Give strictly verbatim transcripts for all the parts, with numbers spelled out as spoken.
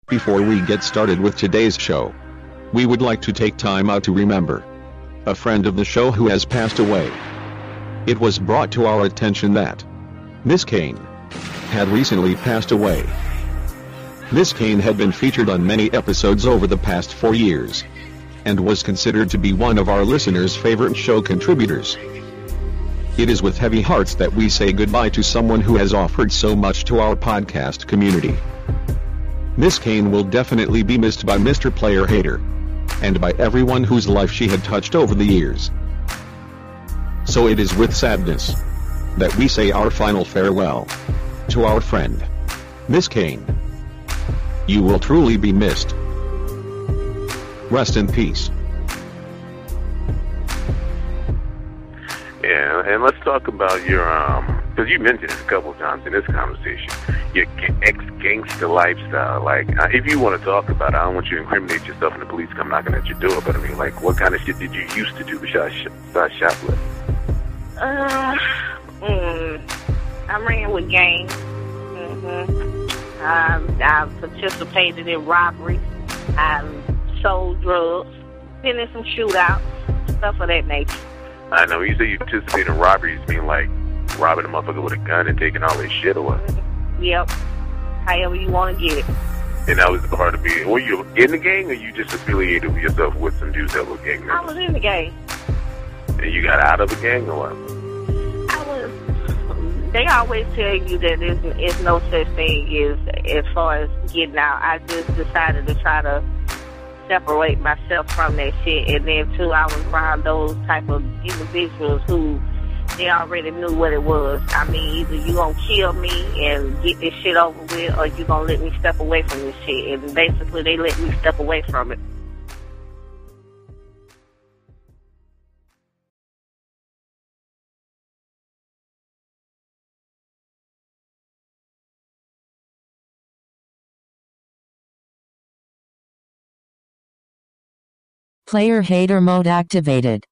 Before we get started with today's show, we would like to take time out to remember a friend of the show who has passed away. It was brought to our attention that Miss Kane had recently passed away. Miss Kane had been featured on many episodes over the past four years, and was considered to be one of our listeners' favorite show contributors. It is with heavy hearts that we say goodbye to someone who has offered so much to our podcast community. Miss Kane will definitely be missed by Mister Player Hater, and by everyone whose life she had touched over the years. So it is with sadness that we say our final farewell to our friend, Miss Kane. You will truly be missed. Rest in peace. Yeah, and let's talk about your, um, because you mentioned it a couple of times in this conversation, your ex-gangster lifestyle. Like, uh, if you want to talk about it, I don't want you to incriminate yourself and the police come knocking at your door, but I mean, like, what kind of shit did you used to do besides, besides shoplift? Uh, mm, I ran with gangs. Mm-hmm. Um, I participated in robberies. I sold drugs. Been in some shootouts, stuff of that nature. I know, you say you participate in robberies, mean like robbing a motherfucker with a gun and taking all his shit or what? Yep. However you want to get it. And that was the part of being, were you in the gang or you just affiliated with yourself with some dudes that were gang members? I was in the gang. And you got out of the gang or what? I was, they always tell you that there's, there's no such thing as, as far as getting out. I just decided to try to separate myself from that shit, and then too I was around those type of individuals who they already knew what it was. I mean, either you gonna kill me and get this shit over with, or you gonna let me step away from this shit. And basically they let me step away from it. Player hater mode activated.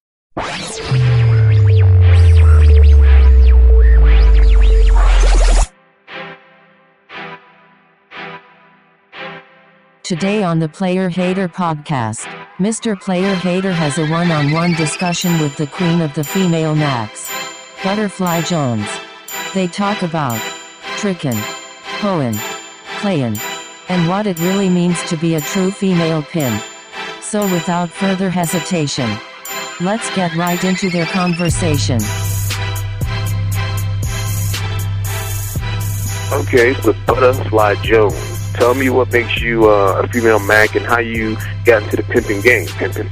Today on the Player Hater podcast, Mister Player Hater has a one-on-one discussion with the queen of the female knacks, Butterfly Jones. They talk about trickin', hoeing, playin', and what it really means to be a true female pimp. So without further hesitation, let's get right into their conversation. Okay, so Butterfly Jones, tell me what makes you uh, a female Mac and how you got into the pimping game. Pimping.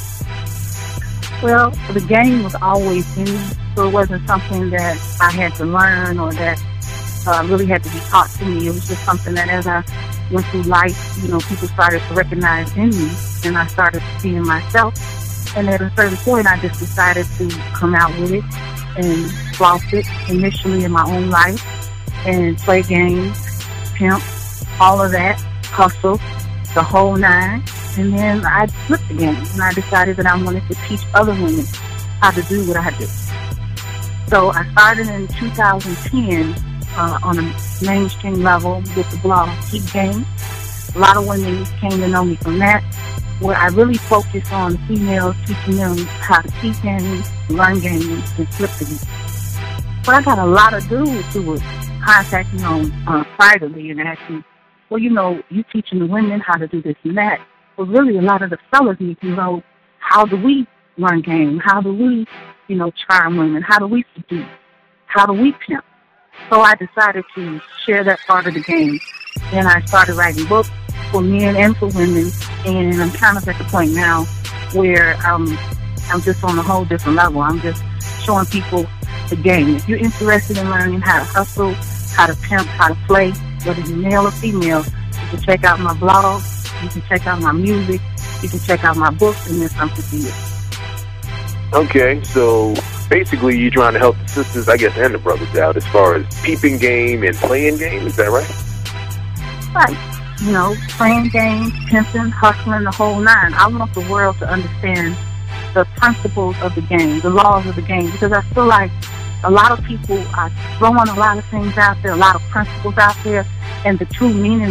Well, the game was always in me, so it wasn't something that I had to learn or that uh, really had to be taught to me. It was just something that as I went through life, you know, people started to recognize in me, and I started seeing myself. And at a certain point, I just decided to come out with it and floss it initially in my own life and play games, pimp, all of that, hustle, the whole nine. And then I flipped the game, and I decided that I wanted to teach other women how to do what I do. So I started in two thousand ten uh, on a mainstream level with the blog Keep Game. A lot of women came to know me from that, where I really focus on females, teaching them how to keep games, run games, and flip the game. But I got a lot of dudes who would contact me on uh, privately and ask me, well, you know, you teaching the women how to do this and that. But really, a lot of the fellas need to know, how do we run game? How do we, you know, charm women? How do we seduce? How do we pimp? So I decided to share that part of the game. Then I started writing books for men and for women, and I'm kind of at the point now where um, I'm just on a whole different level. I'm just showing people the game. If you're interested in learning how to hustle, how to pimp, how to play, whether you're male or female, you can check out my blog, you can check out my music, you can check out my books, and there's something for you. Okay, so basically you're trying to help the sisters, I guess, and the brothers out as far as peeping game and playing game, is that right? Right. You know, playing games, pimping, hustling, the whole nine. I want the world to understand the principles of the game, the laws of the game, because I feel like a lot of people are throwing a lot of things out there, a lot of principles out there, and the true meaning of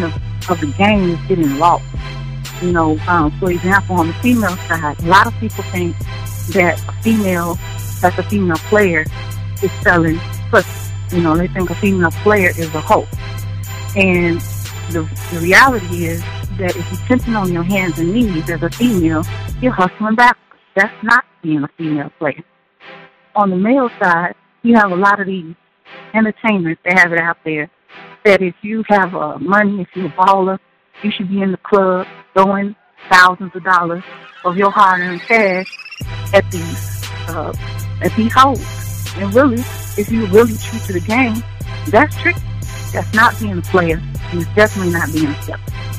of the game is getting lost. You know, um, for example, on the female side, a lot of people think that a female, that's a female player, is selling pussy. You know, they think a female player is a hoe. And the, the reality is that if you're tempting on your hands and knees as a female, you're hustling backwards. That's not being a female player. On the male side, you have a lot of these entertainers that have it out there that if you have uh, money, if you're a baller, you should be in the club throwing thousands of dollars of your hard-earned cash at these uh, at these hoes. And really, if you're really true to the game, that's tricky. That's not being a player, and it's definitely not being a step.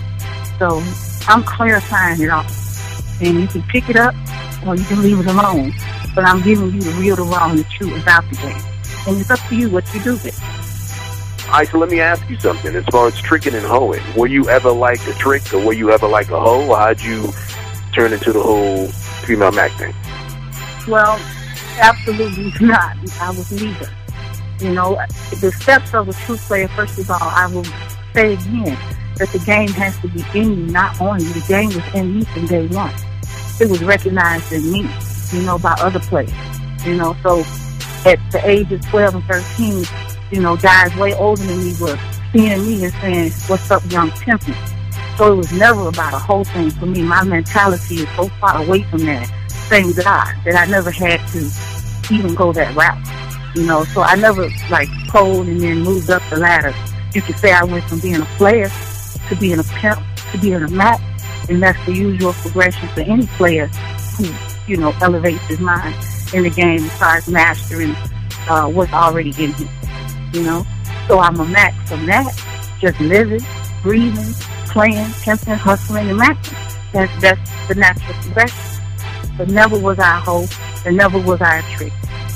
So I'm clarifying it all. And you can pick it up or you can leave it alone. But I'm giving you the real, the raw, and the true about the game. And it's up to you what you do with it. All right, so let me ask you something. As far as tricking and hoeing, were you ever like a trick or were you ever like a hoe? Or how'd you turn into the whole female Mac thing? Well, absolutely not. I was neither. You know, the steps of a true player, first of all, I will say again that the game has to be in you, not on you. The game was in me from day one. It was recognized in me, you know, by other players. You know, so at the age of twelve and thirteen, you know, guys way older than me were seeing me and saying, "What's up, young pimpin'?" So it was never about a whole thing for me. My mentality is so far away from that. Thank God that I never had to even go that route. You know, so I never, like, pulled and then moved up the ladder. You could say I went from being a player to being a pimp to being a Mac, and that's the usual progression for any player who, you know, elevates his mind in the game and starts mastering uh, what's already in him, you know. So I'm a Mac from that, just living, breathing, playing, pimping, hustling, and macking. That's, that's the natural progression. But never was I a hoe, and never was I a trick.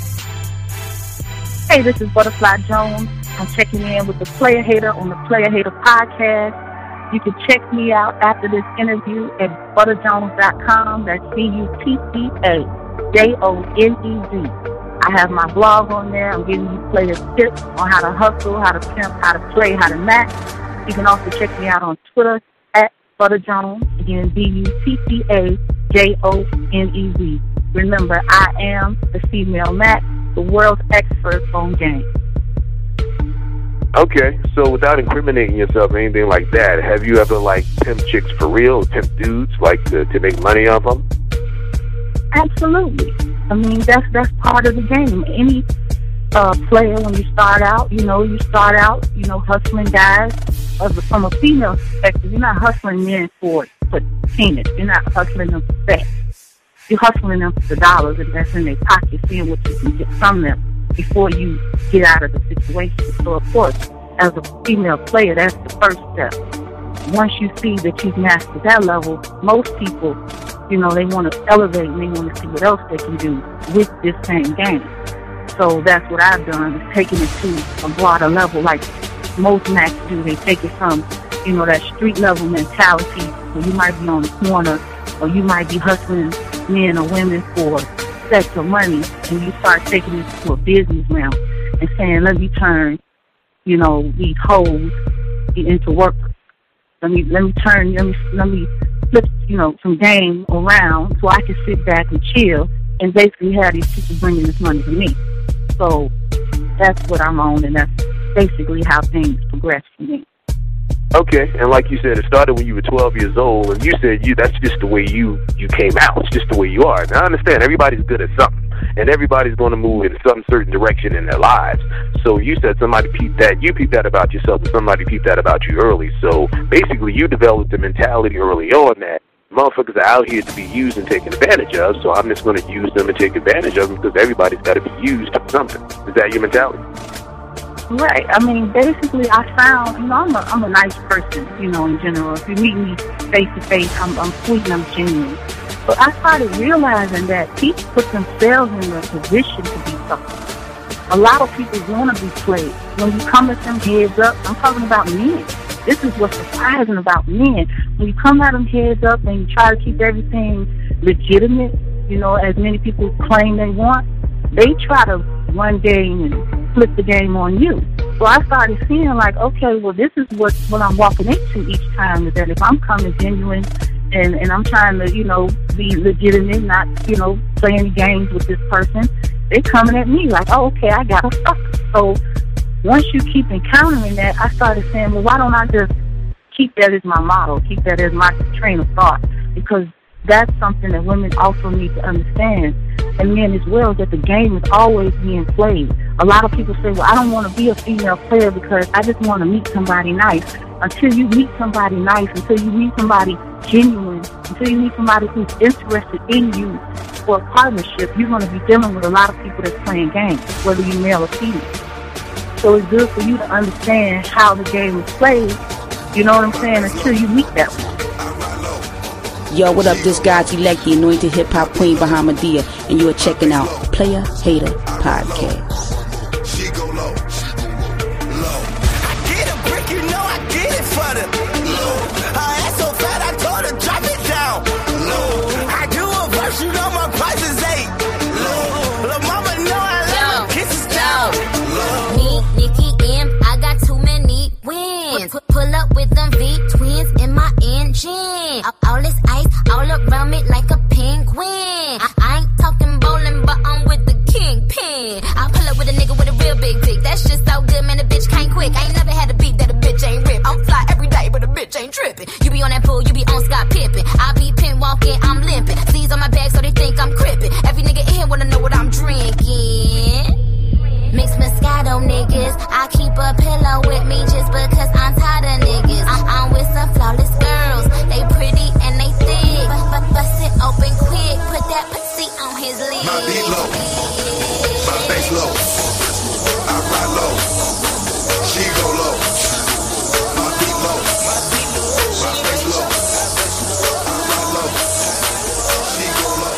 Hey, this is Butterfly Jones. I'm checking in with the Player Hater on the Player Hater podcast. You can check me out after this interview at butter jones dot com. That's B U T T A J O N E Z. I have my blog on there. I'm giving you player tips on how to hustle, how to pimp, how to play, how to match. You can also check me out on Twitter at ButterJones. Again, B U T T A J O N E Z. Remember, I am the female Mac, the world's expert on game. Okay, so without incriminating yourself or anything like that, have you ever, like, pimp chicks for real, pimp dudes, like, to, to make money off them? Absolutely. I mean, that's that's part of the game. Any uh, player, when you start out, you know, you start out, you know, hustling guys. As a, from a female perspective, you're not hustling men for, for penis. You're not hustling them for sex. You're hustling them for the dollars, and that's in their pocket, seeing what you can get from them before you get out of the situation. So, of course, as a female player, that's the first step. Once you see that you've mastered that level, most people, you know, they want to elevate and they want to see what else they can do with this same game. So that's what I've done, is taking it to a broader level like most Macs do. They take it from, you know, that street level mentality where you might be on the corner or you might be hustling men or women for sex or money, and you start taking it to a business realm and saying, let me turn, you know, these hoes into workers. Let me let me turn let me let me flip, you know, some game around so I can sit back and chill and basically have these people bringing this money to me. So that's what I'm on, and that's basically how things progress for me. Okay, and like you said, it started when you were twelve years old, and you said you that's just the way you, you came out. It's just the way you are. Now, I understand everybody's good at something, and everybody's going to move in some certain direction in their lives. So you said somebody peeped that. You peeped that about yourself, and somebody peeped that about you early. So basically, you developed the mentality early on that motherfuckers are out here to be used and taken advantage of, so I'm just going to use them and take advantage of them because everybody's got to be used for something. Is that your mentality? Right. I mean, basically, I found, you know, I'm a, I'm a nice person, you know, in general. If you meet me face to face, I'm, I'm sweet and I'm genuine. But I started realizing that people put themselves in a position to be something. A lot of people want to be played. When you come at them heads up, I'm talking about men. This is what's surprising about men. When you come at them heads up and you try to keep everything legitimate, you know, as many people claim they want, they try to run game and flip the game on you. So I started seeing like, okay, well, this is what, what I'm walking into each time, is that if I'm coming genuine and, and I'm trying to, you know, be legitimate, not, you know, play any games with this person, they're coming at me like, oh, okay, I got to fuck. So once you keep encountering that, I started saying, well, why don't I just keep that as my motto, keep that as my train of thought? Because that's something that women also need to understand, and men as well, that the game is always being played. A lot of people say, well, I don't want to be a female player because I just want to meet somebody nice. Until you meet somebody nice, until you meet somebody genuine, until you meet somebody who's interested in you for a partnership, you're going to be dealing with a lot of people that's playing games, whether you're male or female. So it's good for you to understand how the game is played, you know what I'm saying, until you meet that one. Yo, what up? This guy's Elect, the anointed hip-hop queen Bahamadia, and you are checking out Player Hater Podcast. She go low, low. I get a brick, you know I get it for the low. Her ass so fat, I told her drop it down. Low. I do a verse, you know my price is eight. Low. Lil' mama know I love her kisses down. Low. Me, Nikki M, I got too many wins. P- pull up with them V twins in my engine. All this ice all around me like a penguin. I, I ain't talking bowling, but I'm with the kingpin. I pull up with a nigga with a real big dick. That shit so good, man, the bitch can't quick. I ain't never had a beat that a bitch ain't rip. I'm fly every day, but a bitch ain't tripping. You be on that pool, you be on Scott Pippen. I be pin walking, I'm limping. C's on my back, so they think I'm crippin'. Every nigga in here wanna know what I'm drinking. Mixed Moscato niggas, I keep a pillow with me just because I'm tired of niggas. I- I'm with some flawless girls, they pretty and they thick. But, but bust it open quick, put that pussy on his lid. My beat low, my bass low. I ride low, she go low. My beat low, my bass low. I ride low, she go low.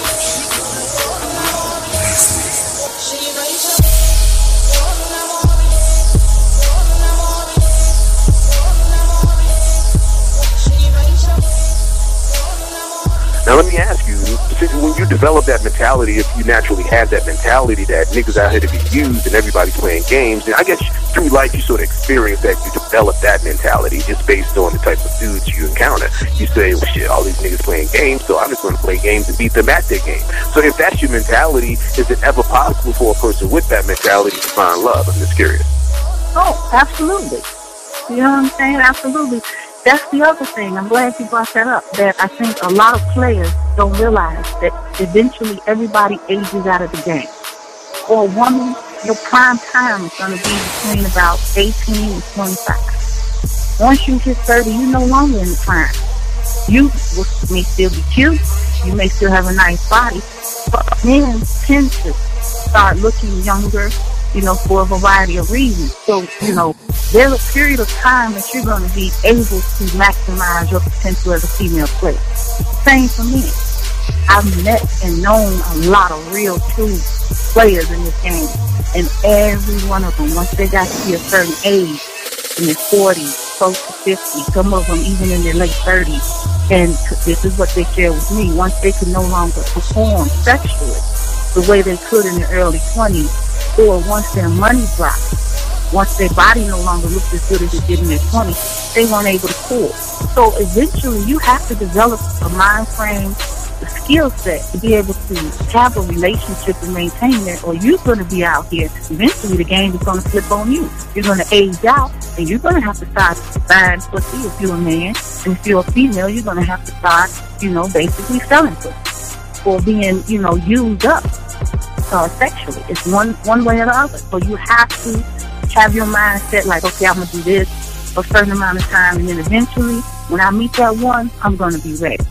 Now let me ask you, when you develop that mentality, if you naturally have that mentality that niggas out here to be used and everybody's playing games, and I guess through life you sort of experience that, you develop that mentality just based on the type of dudes you encounter. You say, well shit, all these niggas playing games, so I'm just going to play games and beat them at their game. So if that's your mentality, is it ever possible for a person with that mentality to find love? I'm just curious. Oh, absolutely. You know what I'm saying? Absolutely. That's the other thing. I'm glad you brought that up, that I think a lot of players don't realize that eventually everybody ages out of the game. For a woman, your prime time is going to be between about eighteen and twenty-five. Once you hit thirty, you're no longer in the prime. You may still be cute, you may still have a nice body, but men tend to start looking younger, you know, for a variety of reasons. So, you know, there's a period of time that you're going to be able to maximize your potential as a female player. Same for me. I've met and known a lot of real, true players in this game. And every one of them, once they got to be a certain age, in their forties, close to fifty, some of them even in their late thirties, and this is what they share with me, once they could no longer perform sexually the way they could in their early twenties, or once their money dropped, once their body no longer looked as good as it did in their twenties, they weren't able to pull. So eventually you have to develop a mind frame, a skill set to be able to have a relationship and maintain it, or you're going to be out here. Eventually the game is going to flip on you. You're going to age out, and you're going to have to start buying pussy if you're a man. And if you're a female, you're going to have to start, you know, basically selling pussy or being, you know, used up uh, sexually. It's one, one way or the other. So you have to have your mindset like, okay, I'm going to do this for a certain amount of time, and then eventually, when I meet that one, I'm going to be ready.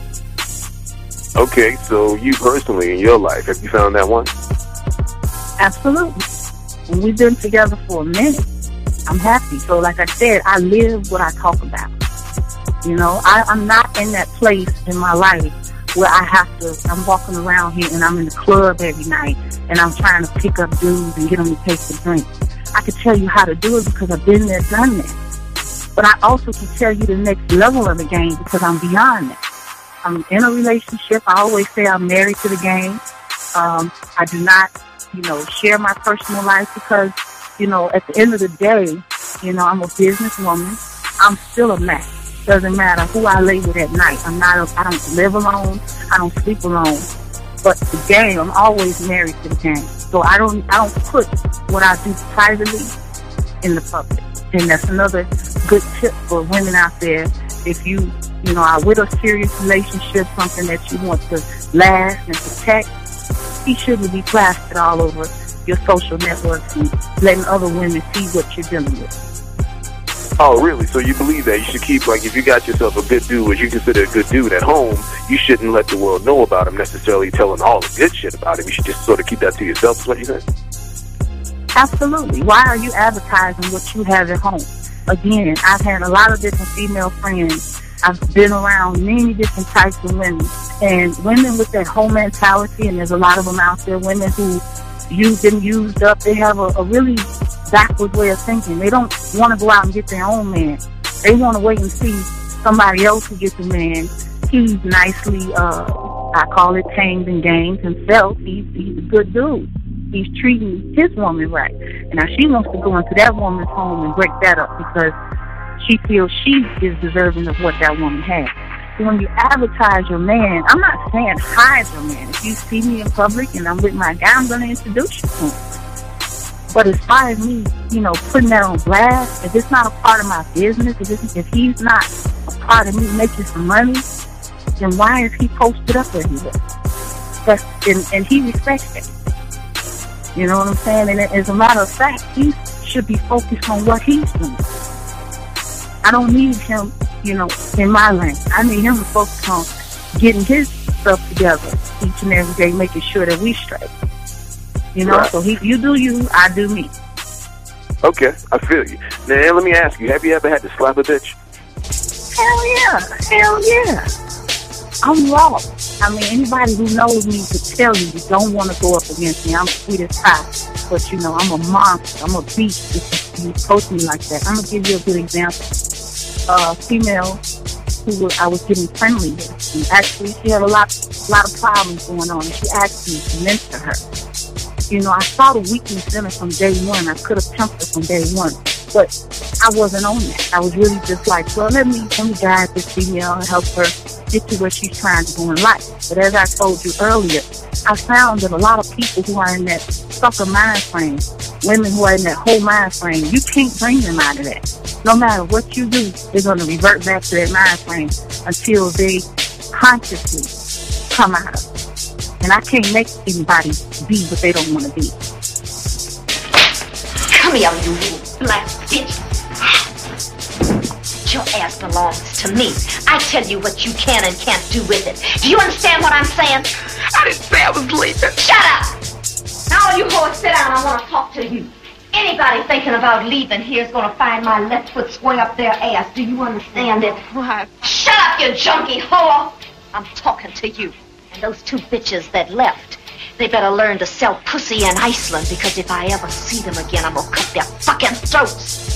Okay, so you personally in your life, have you found that one? Absolutely. And we've been together for a minute. I'm happy. So like I said, I live what I talk about. You know, I, I'm not in that place in my life where I have to, I'm walking around here and I'm in the club every night and I'm trying to pick up dudes and get them to take the drink. I can tell you how to do it because I've been there, done that. But I also can tell you the next level of the game because I'm beyond that. I'm in a relationship. I always say I'm married to the game. Um, I do not, you know, share my personal life because, you know, at the end of the day, You know, I'm a businesswoman. I'm still a Mac. Doesn't matter who I lay with at night. I'm not. A, I don't live alone. I don't sleep alone. But the game, I'm always married to the game. So I don't. I don't put what I do privately in the public. And that's another good tip for women out there. If you, you know, are with a serious relationship, something that you want to last and protect, he shouldn't be plastered all over your social networks and letting other women see what you're dealing with. Oh, really? So you believe that you should keep, like, if you got yourself a good dude, what you consider a good dude at home, you shouldn't let the world know about him, necessarily telling all the good shit about him. You should just sort of keep that to yourself, is what you say? Absolutely. Why are you advertising what you have at home? Again, I've had a lot of different female friends. I've been around many different types of women. And women with that whole mentality, and there's a lot of them out there, women who used and used up, they have a, a really backward way of thinking. They don't want to go out and get their own man. They want to wait and see somebody else who gets a man. He's nicely, uh, I call it tamed and gamed himself. He's, he's a good dude. He's treating his woman right. And now she wants to go into that woman's home and break that up because she feels she is deserving of what that woman has. So when you advertise your man, I'm not saying hide your man. If you see me in public and I'm with my guy, I'm going to introduce you to him. But as far as me, you know, putting that on blast, if it's not a part of my business, if, it's, if he's not a part of me making some money, then why is he posted up everywhere? That's, and, and he respects that. You know what I'm saying? And as a matter of fact, he should be focused on what he's doing. I don't need him, you know, in my lane. I need him to focus on getting his stuff together each and every day, making sure that we straight. You know, right. So he, you do you, I do me. Okay, I feel you. Now, let me ask you, have you ever had to slap a bitch? Hell yeah, hell yeah. I'm raw. I mean, anybody who knows me could tell you you don't want to go up against me. I'm sweet as pie. But, you know, I'm a monster. I'm a beast if you approach me like that. I'm going to give you a good example. A uh, female who I was getting friendly with. And actually, she had a lot, lot of problems going on. And she asked me to mentor her. You know, I saw the weakness in her from day one. I could have tempted her from day one. But I wasn't on that. I was really just like, well, let me, let me guide this female and help her get to where she's trying to go in life. But as I told you earlier, I found that a lot of people who are in that sucker mind frame, women who are in that whole mind frame, you can't bring them out of that. No matter what you do, they're going to revert back to that mind frame until they consciously come out of it. And I can't make anybody be what they don't want to be. Come here, you little black bitch. Your ass belongs to me. I tell you what you can and can't do with it. Do you understand what I'm saying? I didn't say I was leaving. Shut up! Now all you whores sit down, I want to talk to you. Anybody thinking about leaving here is going to find my left foot swing up their ass. Do you understand it? What? Shut up, you junkie whore! I'm talking to you. And those two bitches that left, they better learn to sell pussy in Iceland, because if I ever see them again, I'm going to cut their fucking throats.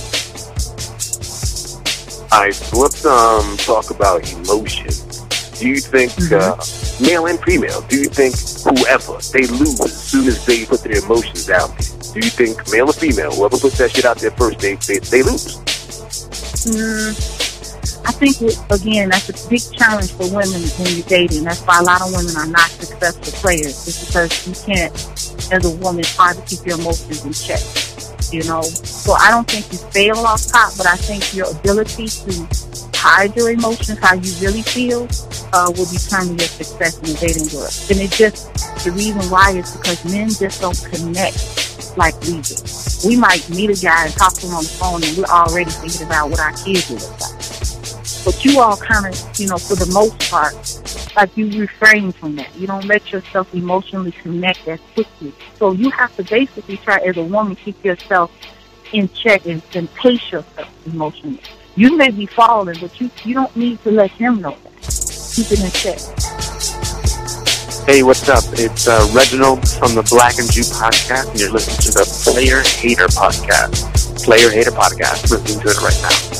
All right, so let's um, talk about emotion. Do you think, mm-hmm. uh, male and female, do you think whoever, they lose as soon as they put their emotions out there? Do you think male or female, whoever puts that shit out there first, they they, they lose? Mm, I think, again, that's a big challenge for women when you're dating. That's why a lot of women are not successful players. It's because you can't, as a woman, it's hard to keep your emotions in check. You know, so I don't think you fail off top, but I think your ability to hide your emotions, how you really feel, uh, will determine your success in the dating world. And it just, the reason why is because men just don't connect like we do. We might meet a guy and talk to him on the phone and we're already thinking about what our kids will look like. But you all kind of, you know, for the most part, like you refrain from that. You don't let yourself emotionally connect as quickly. So you have to basically try, as a woman, keep yourself in check and, and pace yourself emotionally. You may be falling, but you, you don't need to let him know that. Keep it in check. Hey, what's up? It's uh, Reginald from the Black and Jew podcast, and you're listening to the Player Hater podcast. Player Hater podcast. Listening to it right now.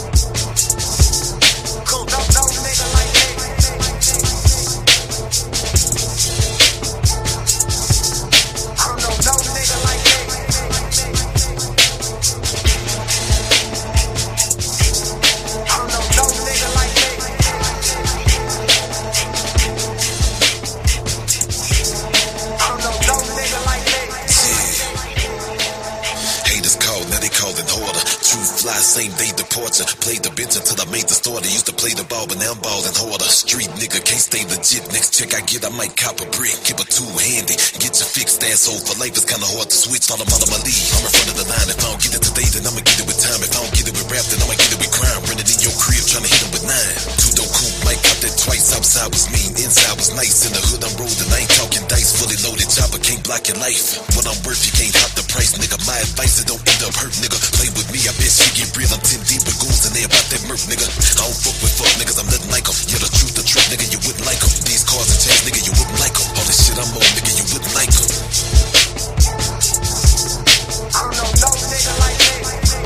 porch and played the bench until I made the starter. Used to play the ball, but now I'm balling harder. Street nigga can't stay legit. Next check I get, I might cop a brick. Keep a two handy, get your fixed ass old for life. It's kinda hard to switch. All I'm out of my league. I'm in front of the line. If I don't get it today, then I'ma get it with time. If I don't get it with rap, then I'ma get it with crime. Running in your crib, trying to hit him with nine. Two dope coupe, might cop that twice. Outside was mean, inside was nice. In the hood I'm rolling, I ain't talking dice. Fully loaded chopper, can't block your life. What I'm worth, you can't hop the price, nigga. My advice is don't end up hurt, nigga. Play with me, I bet she get real. I'm ten deep with goons and they about that murk, nigga. I don't fuck with fuck niggas, I'm nothing like them. Yeah, the truth, the truth, nigga, you wouldn't like them. These cars and chains, nigga, you wouldn't like them. All this shit I'm on, nigga, you wouldn't like them. I don't know no nigga like me.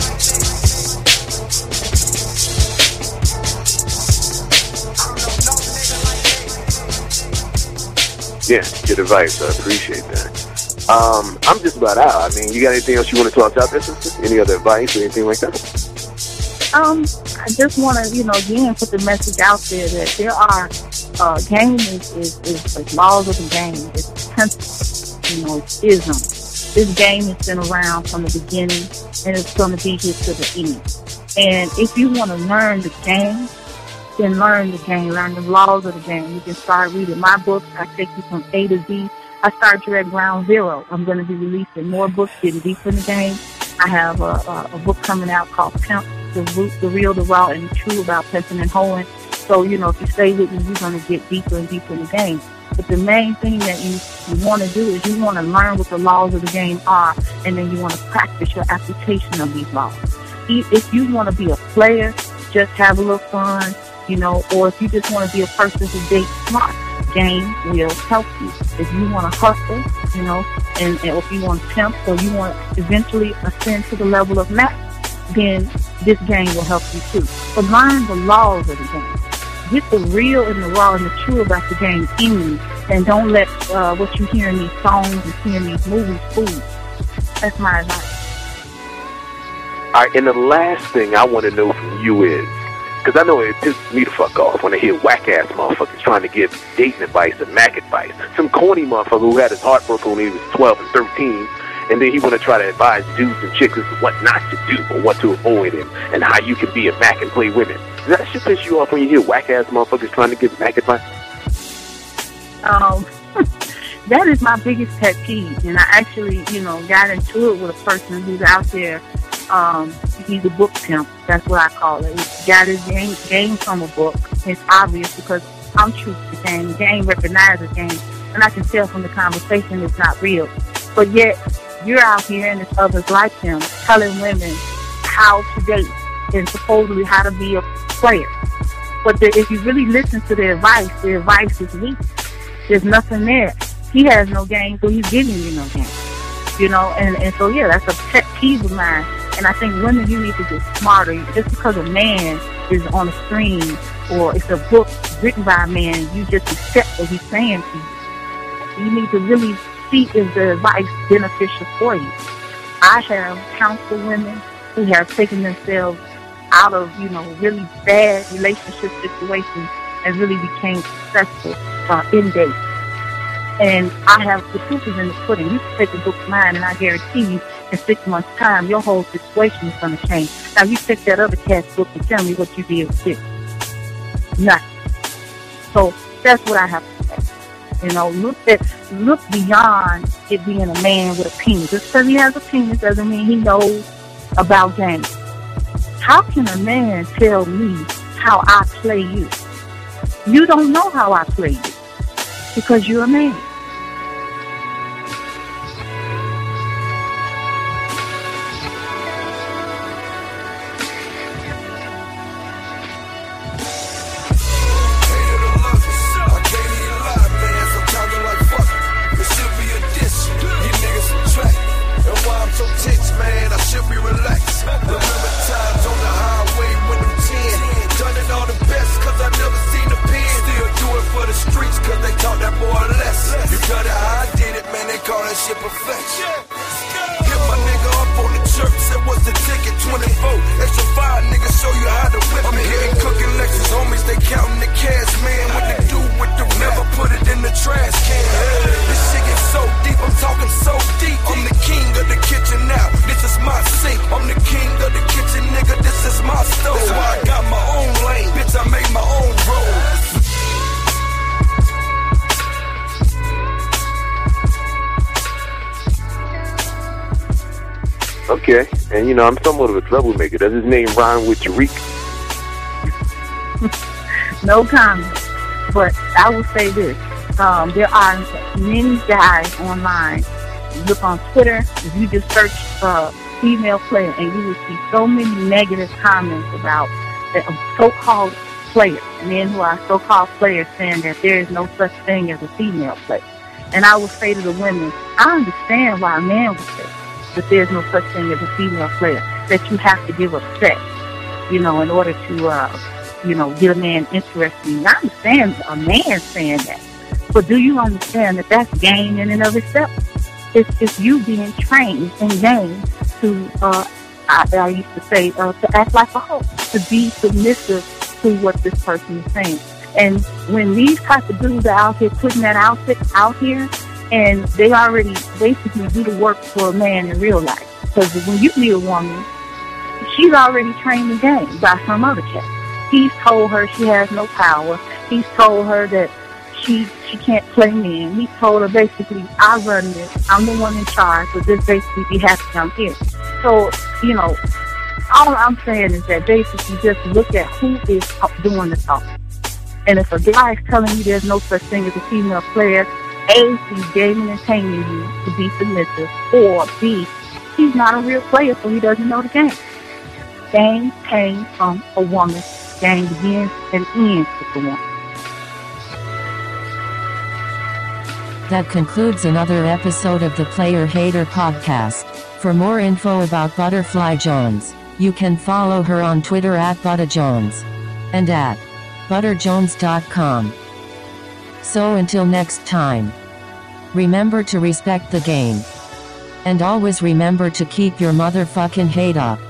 Yeah, good advice. I appreciate that. Um, I'm just about out. I mean, you got anything else you want to toss out there, sister? Any other advice or anything like that? Um, I just want to, you know, again, put the message out there that there are, uh, game is, is, is like laws of the game. It's principles, you know, it's ism. This game has been around from the beginning and it's going to be here to the end. And if you want to learn the game, then learn the game, learn the laws of the game. You can start reading my books. I take you from A to Z. I start you at ground zero. I'm going to be releasing more books, getting deeper in the game. I have a, a, a book coming out called Pimp, the, root, the Real, the Raw, and the True about pimping and hoeing. So, you know, if you stay with me, you're going to get deeper and deeper in the game. But the main thing that you, you want to do is you want to learn what the laws of the game are, and then you want to practice your application of these laws. If you want to be a player, just have a little fun, you know, or if you just want to be a person who dates smart, game will help you. If you want to hustle, you know, and, and if you want to pimp or you want to eventually ascend to the level of max, then this game will help you too. But learn the laws of the game. Get the real and the raw and the true about the game in you, and don't let uh, what you hear in these songs and see in these movies fool you. That's my advice. All right, and the last thing I want to know from you is, because I know it pisses me the fuck off when I hear whack-ass motherfuckers trying to give dating advice and Mac advice. Some corny motherfucker who had his heart broken when he was twelve and thirteen, and then he want to try to advise dudes and chicks as to what not to do or what to avoid and, and how you can be a Mac and play women. Does that shit piss you off when you hear whack-ass motherfuckers trying to give Mac advice? Um, that is my biggest pet peeve, and I actually, you know, got into it with a person who's out there. Um, he's a book pimp. That's what I call it. He got his game, game from a book. It's obvious because I'm true to the game. The game recognizes game, and I can tell from the conversation it's not real. But yet, you're out here and there's others like him telling women how to date and supposedly how to be a player. But the, if you really listen to the advice, the advice is weak. There's nothing there. He has no game, so he's giving you no game. You know, and, and so, yeah, that's a pet peeve of mine. And I think women, you need to get smarter. Just because a man is on the screen or it's a book written by a man, you just accept what he's saying to you. You need to really see if the advice beneficial for you. I have counseled women who have taken themselves out of, you know, really bad relationship situations and really became successful uh, in dating. And I have the proof is in the pudding. You can take a book of mine, and I guarantee you, in six months' time, your whole situation is going to change. Now, you take that other cat's book and tell me what you did with it. Nothing. So that's what I have to say. You know, look at look beyond it being a man with a penis. Just because he has a penis doesn't mean he knows about games. How can a man tell me how I play you? You don't know how I play you because you're a man. I'm the king of the kitchen, nigga, this is my style. Okay, and you know, I'm somewhat of a troublemaker. Does his name rhyme with Tariq? No comment. But I will say this. Um, there are many guys online. You look on Twitter, if you just search uh, female player, and you will see so many negative comments about the so-called players, men who are so-called players, saying that there is no such thing as a female player. And I will say to the women, I understand why a man would say that there's no such thing as a female player, that you have to give up sex, you know, in order to, uh, you know, get a man interested in you. I understand a man saying that. But do you understand that that's game in and of itself? It's, it's you being trained in game to, uh, I, I used to say, uh, to act like a hoe, to be submissive to what this person is saying. And when these type of dudes are out here putting that outfit out here, and they already basically do the work for a man in real life. Because when you meet a woman, she's already trained the game by some other cat. He's told her she has no power. He's told her that she she can't play men. He's told her basically, I run this. I'm the one in charge. So just basically be happy I'm here. So, you know, all I'm saying is that basically just look at who is doing the talking. And if a guy is telling you there's no such thing as a female player, A, he's gaming and taming you to be submissive, or B, he's not a real player, so he doesn't know the game. Game came from a woman. Game begins and ends with the woman. That concludes another episode of the Player Hater Podcast. For more info about Butterfly Jones, you can follow her on Twitter at ButtaJones and at butter jones dot com. So until next time, remember to respect the game. And always remember to keep your motherfucking hate up.